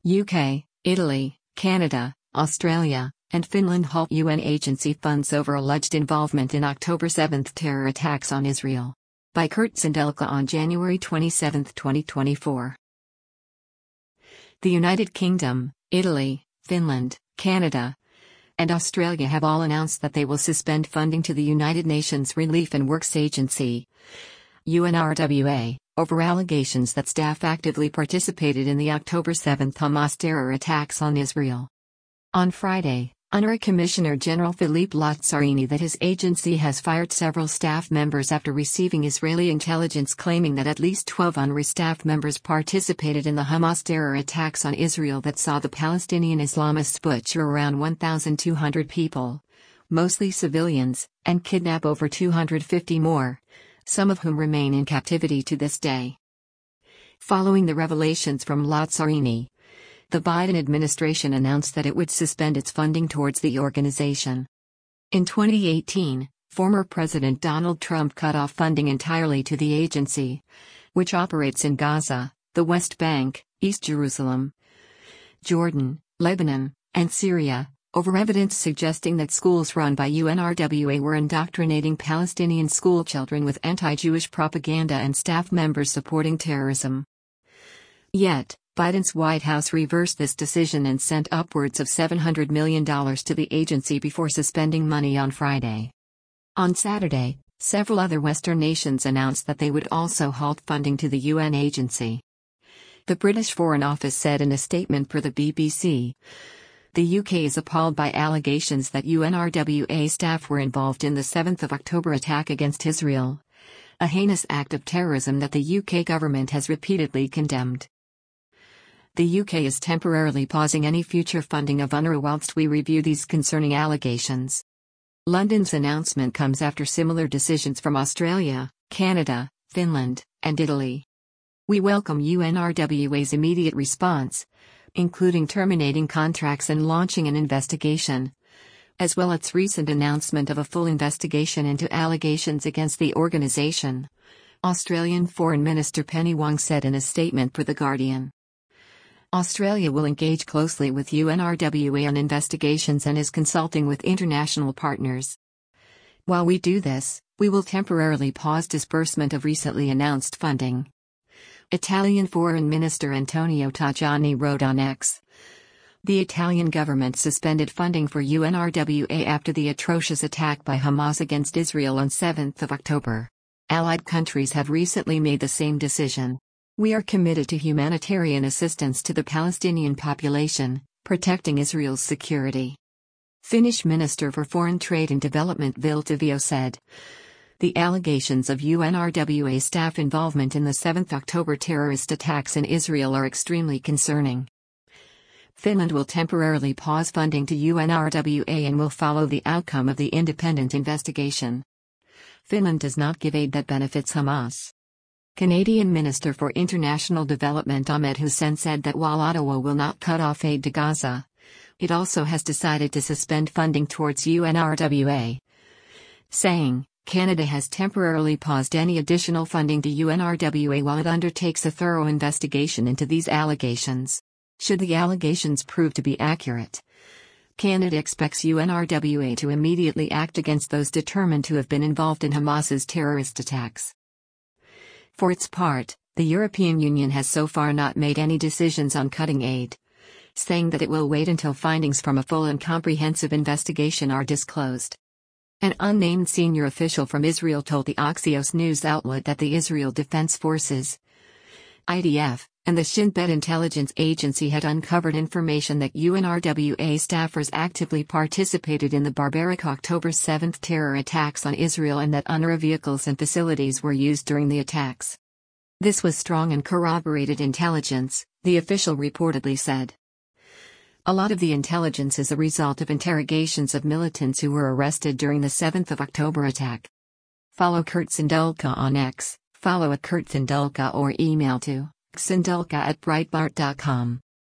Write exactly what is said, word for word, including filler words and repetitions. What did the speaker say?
U K, Italy, Canada, Australia, and Finland halt U N agency funds over alleged involvement in October seventh terror attacks on Israel. By Kurt Sindelka on January twenty-seventh, twenty twenty-four. The United Kingdom, Italy, Finland, Canada, and Australia have all announced that they will suspend funding to the United Nations Relief and Works Agency, U N R W A, over allegations that staff actively participated in the October seventh Hamas terror attacks on Israel. On Friday, UNRWA Commissioner General Philippe Lazzarini that his agency has fired several staff members after receiving Israeli intelligence claiming that at least twelve UNRWA staff members participated in the Hamas terror attacks on Israel that saw the Palestinian Islamists butcher around one thousand two hundred people, mostly civilians, and kidnap over two hundred fifty more, some of whom remain in captivity to this day. Following the revelations from Lazzarini, the Biden administration announced that it would suspend its funding towards the organization. In twenty eighteen, former President Donald Trump cut off funding entirely to the agency, which operates in Gaza, the West Bank, East Jerusalem, Jordan, Lebanon, and Syria, over evidence suggesting that schools run by U N R W A were indoctrinating Palestinian schoolchildren with anti-Jewish propaganda and staff members supporting terrorism. Yet, Biden's White House reversed this decision and sent upwards of seven hundred million dollars to the agency before suspending money on Friday. On Saturday, several other Western nations announced that they would also halt funding to the U N agency. The British Foreign Office said in a statement per the B B C, "The U K is appalled by allegations that U N R W A staff were involved in the seventh of October attack against Israel, a heinous act of terrorism that the U K government has repeatedly condemned. The U K is temporarily pausing any future funding of UNRWA whilst we review these concerning allegations." London's announcement comes after similar decisions from Australia, Canada, Finland, and Italy. "We welcome U N R W A's immediate response, including terminating contracts and launching an investigation, as well as its recent announcement of a full investigation into allegations against the organisation," Australian Foreign Minister Penny Wong said in a statement per The Guardian. Australia will engage closely with U N R W A on investigations and is consulting with international partners. "While we do this, we will temporarily pause disbursement of recently announced funding." Italian Foreign Minister Antonio Tajani wrote on X. The Italian government suspended funding for U N R W A after the atrocious attack by Hamas against Israel on seventh of October. Allied countries have recently made the same decision. "We are committed to humanitarian assistance to the Palestinian population, protecting Israel's security," Finnish Minister for Foreign Trade and Development Ville Tavio said. The allegations of U N R W A staff involvement in the seventh of October terrorist attacks in Israel are extremely concerning. Finland will temporarily pause funding to U N R W A and will follow the outcome of the independent investigation. Finland does not give aid that benefits Hamas. Canadian Minister for International Development Ahmed Hussein said that while Ottawa will not cut off aid to Gaza, it also has decided to suspend funding towards U N R W A, saying, "Canada has temporarily paused any additional funding to U N R W A while it undertakes a thorough investigation into these allegations. Should the allegations prove to be accurate, Canada expects U N R W A to immediately act against those determined to have been involved in Hamas's terrorist attacks." For its part, the European Union has so far not made any decisions on cutting aid, saying that it will wait until findings from a full and comprehensive investigation are disclosed. An unnamed senior official from Israel told the Axios news outlet that the Israel Defense Forces, I D F, and the Shin Bet intelligence agency had uncovered information that U N R W A staffers actively participated in the barbaric October seventh terror attacks on Israel and that UNRWA vehicles and facilities were used during the attacks. This was strong and corroborated intelligence, the official reportedly said. A lot of the intelligence is a result of interrogations of militants who were arrested during the seventh of October attack. Follow Kurt Sindelka on X, follow at Kurt Sindelka or email to Sindelka at Breitbart dot com.